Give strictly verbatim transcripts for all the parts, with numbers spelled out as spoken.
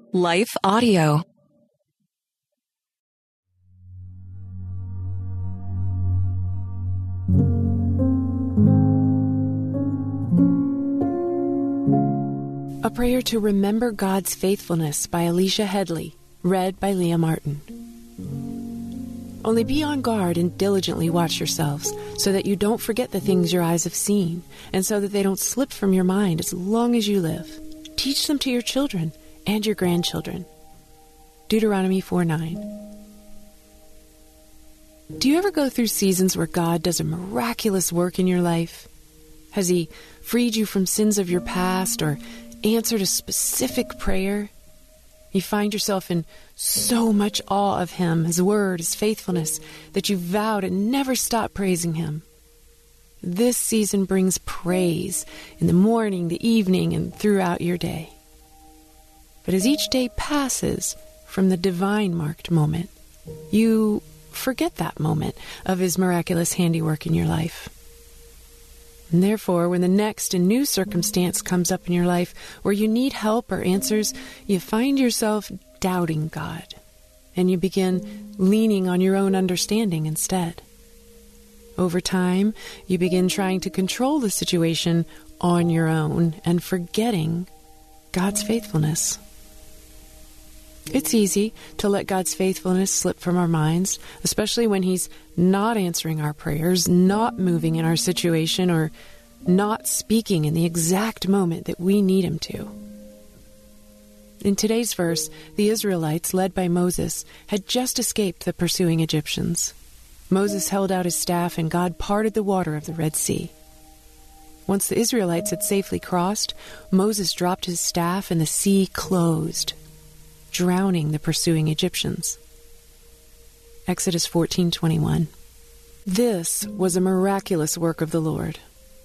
Life Audio. A Prayer to Remember God's Faithfulness by Alicia Headley, read by Leah Martin. Only be on guard and diligently watch yourselves, so that you don't forget the things your eyes have seen, and so that they don't slip from your mind as long as you live. Teach them to your children and your grandchildren. Deuteronomy four nine. Do you ever go through seasons where God does a miraculous work in your life? Has He freed you from sins of your past or answered a specific prayer? You find yourself in so much awe of Him, His Word, His faithfulness, that you vow to never stop praising Him. This season brings praise in the morning, the evening, and throughout your day. But as each day passes from the divine-marked moment, you forget that moment of His miraculous handiwork in your life. And therefore, when the next and new circumstance comes up in your life where you need help or answers, you find yourself doubting God, and you begin leaning on your own understanding instead. Over time, you begin trying to control the situation on your own and forgetting God's faithfulness. It's easy to let God's faithfulness slip from our minds, especially when He's not answering our prayers, not moving in our situation, or not speaking in the exact moment that we need Him to. In today's verse, the Israelites, led by Moses, had just escaped the pursuing Egyptians. Moses held out his staff, and God parted the water of the Red Sea. Once the Israelites had safely crossed, Moses dropped his staff, and the sea closed, drowning the pursuing Egyptians. Exodus fourteen twenty-one. This was a miraculous work of the Lord.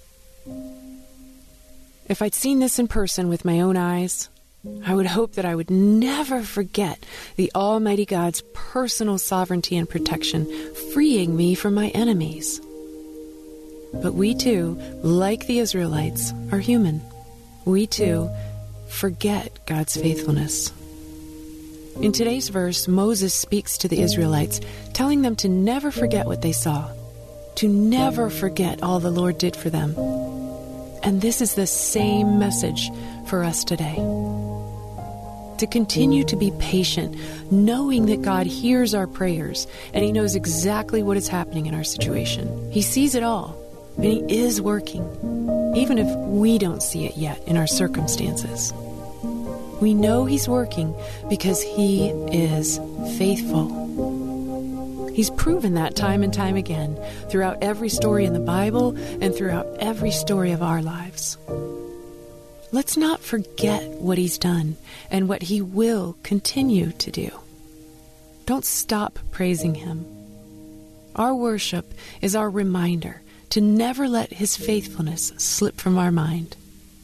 If I'd seen this in person with my own eyes, I would hope that I would never forget the Almighty God's personal sovereignty and protection, freeing me from my enemies. But we too, like the Israelites, are human. We too forget God's faithfulness. In today's verse, Moses speaks to the Israelites, telling them to never forget what they saw, to never forget all the Lord did for them. And this is the same message for us today. To continue to be patient, knowing that God hears our prayers and He knows exactly what is happening in our situation. He sees it all, and He is working, even if we don't see it yet in our circumstances. We know He's working because He is faithful. He's proven that time and time again throughout every story in the Bible and throughout every story of our lives. Let's not forget what He's done and what He will continue to do. Don't stop praising Him. Our worship is our reminder to never let His faithfulness slip from our mind.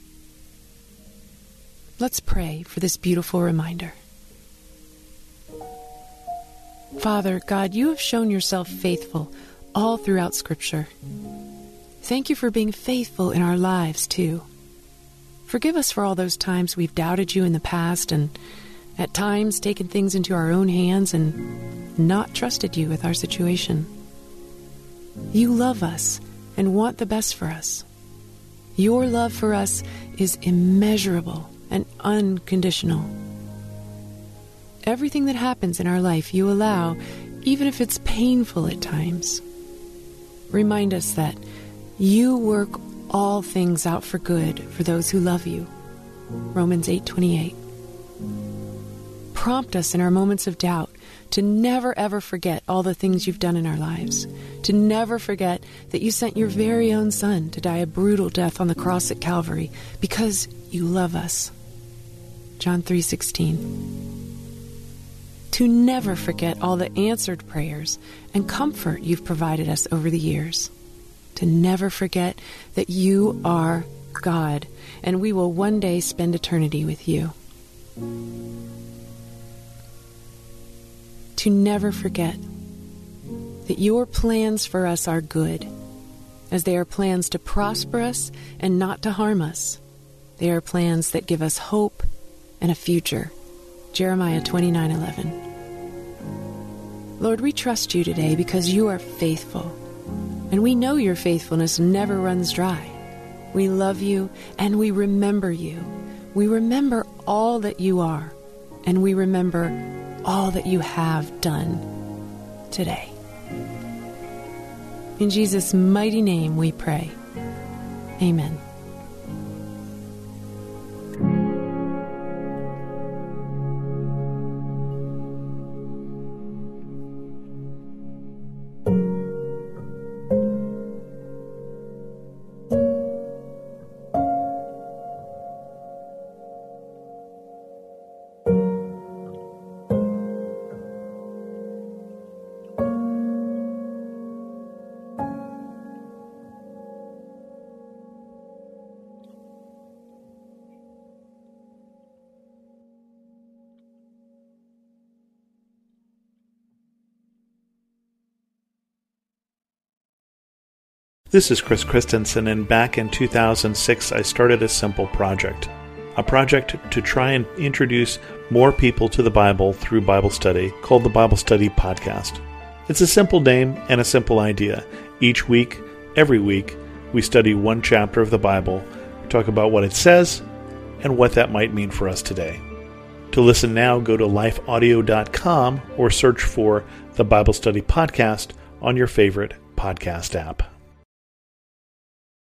Let's pray for this beautiful reminder. Father, God, You have shown Yourself faithful all throughout Scripture. Thank You for being faithful in our lives, too. Forgive us for all those times we've doubted You in the past and at times taken things into our own hands and not trusted You with our situation. You love us and want the best for us. Your love for us is immeasurable and unconditional. Everything that happens in our life You allow, even if it's painful at times. Remind us that You work all things out for good for those who love You. Romans eight twenty-eight. Prompt us in our moments of doubt to never ever forget all the things You've done in our lives, to never forget that You sent Your very own Son to die a brutal death on the cross at Calvary because You love us. John three sixteen. To never forget all the answered prayers and comfort You've provided us over the years. To never forget that You are God, and we will one day spend eternity with You. To never forget that Your plans for us are good, as they are plans to prosper us and not to harm us. They are plans that give us hope and a future. Jeremiah twenty-nine eleven. Lord, we trust you today because you are faithful, and we know your faithfulness never runs dry. We love you, and we remember you. We remember all that you are, and we remember all that you have done today. In Jesus' mighty name we pray. Amen. This is Chris Christensen, and back in two thousand six I started a simple project. A project to try and introduce more people to the Bible through Bible study called the Bible Study Podcast. It's a simple name and a simple idea. Each week, every week, we study one chapter of the Bible, talk about what it says, and what that might mean for us today. To listen now, go to life audio dot com or search for the Bible Study Podcast on your favorite podcast app.